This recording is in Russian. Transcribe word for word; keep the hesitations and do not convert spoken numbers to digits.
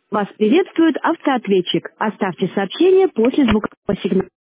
Вас приветствует автоответчик. Оставьте сообщение после звукового сигнала.